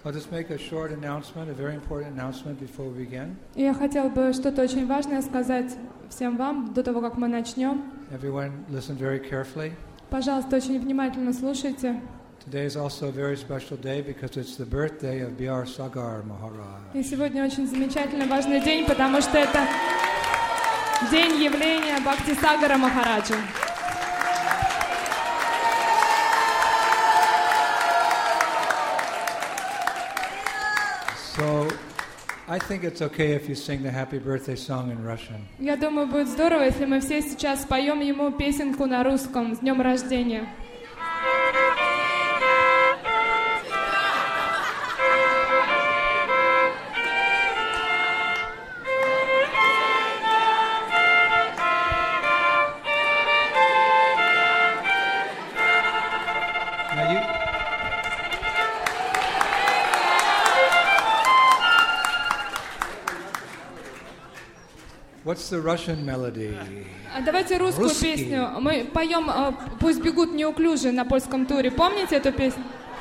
I'll just make a short announcement, a very important announcement before we begin. Я хотел бы что-то очень важное сказать всем вам до того, как мы начнем. Everyone listen very carefully. Пожалуйста, очень внимательно слушайте. Today is also a very special day because it's the birthday of B.R. Sagar Maharaj. И сегодня очень замечательный, важный день, потому что это день явления Бхактисагара Махараджа. So, I think it's okay if you sing the happy birthday song in Russian. Я думаю, будет здорово, если мы все сейчас споем ему песенку на русском с днем рождения. What's the Russian melody? Давайте русскую песню. Мы поем «Пусть бегут неуклюже» на польском туре. Помните эту песню?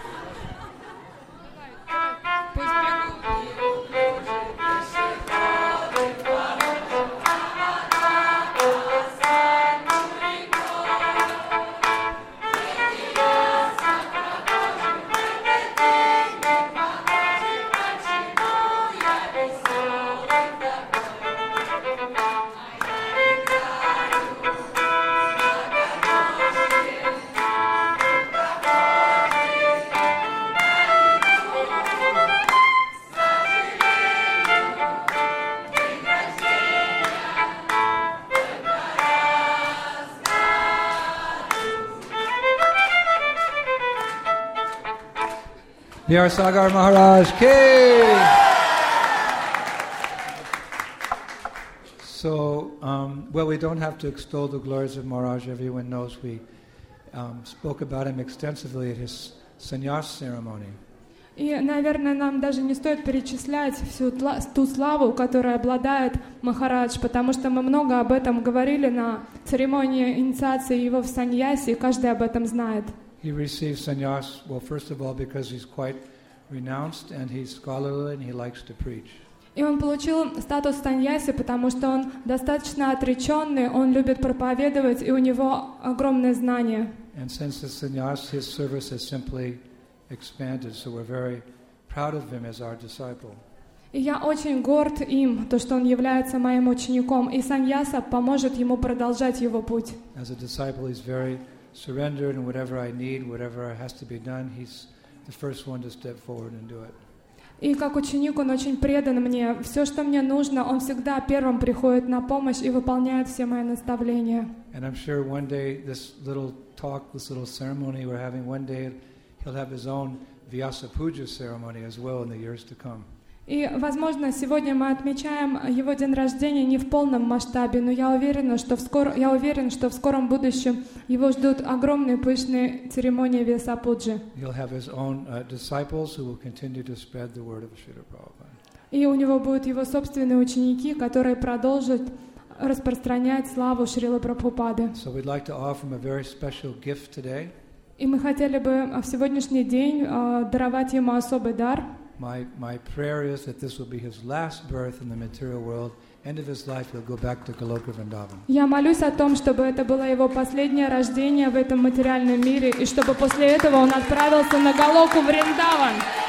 Пусть B.R. Sagar Maharaj ki! So, well, we don't have to extol the glories of Maharaj. Everyone knows we spoke about him extensively at his sannyas ceremony. И, наверное, нам даже не стоит перечислять всю ту славу, которой обладает Махарадж, потому что мы много об этом говорили на церемонии инициации его в саньясе, и каждый об этом знает. He received sannyas, well, first of all, because he's quite renounced and he's scholarly and he likes to preach. И он получил статус саньяси, потому что он достаточно отреченный, он любит проповедовать, и у него огромное знание. And since the sannyas, his service has simply expanded, so we're very proud of him as our disciple. И я очень горд им, то, что он является моим учеником, и саньяса поможет ему продолжать его путь. As a disciple, he's very surrendered, and whatever I need, whatever has to be done, he's the first one to step forward and do it. И как ученик он очень предан мне. Все, что мне нужно, он всегда первым приходит на помощь и выполняет все мои наставления. And I'm sure one day this little talk, this little ceremony we're having, one day he'll have his own Vyasa Puja ceremony as well in the years to come. И, возможно, сегодня мы отмечаем его день рождения не в полном масштабе, но я уверен, что в скором будущем его ждут огромные пышные церемонии Вьясапуджи. И у него будут его собственные ученики, которые продолжат распространять славу Шрилы Прабхупады. И мы хотели бы в сегодняшний день даровать ему особый дар. My prayer is that this will be his last birth in the material world. End of his life, he'll go back to Goloka Vrindavan. Я молюсь о том, чтобы это было его последнее рождение в этом материальном мире, и чтобы после этого он отправился на Галоку Вриндаван.